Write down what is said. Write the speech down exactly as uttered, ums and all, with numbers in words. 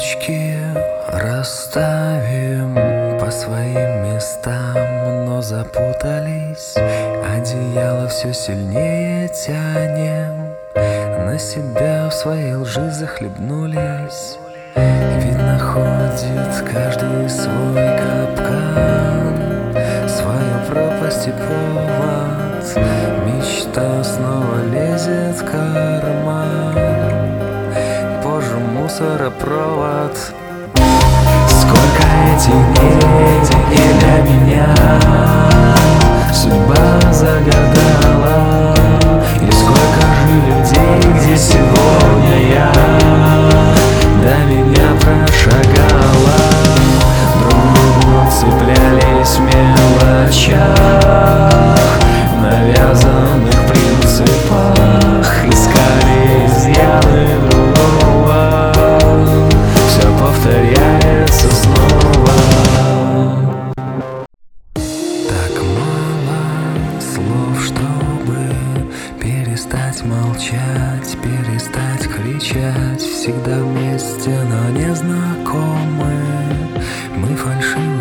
Вещички расставим по своим местам, но запутались. Одеяло все сильнее тянем, на себя в своей лжи захлебнулись. Ведь находит каждый свой капкан, свою пропасть и повод. Мечта снова лезет в карман, позже мусоропровод. Сколько этих дней и для меня судьба загадала, и сколько же людей, где сегодня я до меня прошагала. Друг к другу цеплялись в мелочах, в навязанных принципах, искали изъяны другого. Все повторяется снова. Так мало слов, чтобы перестать молчать, перестать кричать. Всегда вместе, но не знакомы. Мы фальшивы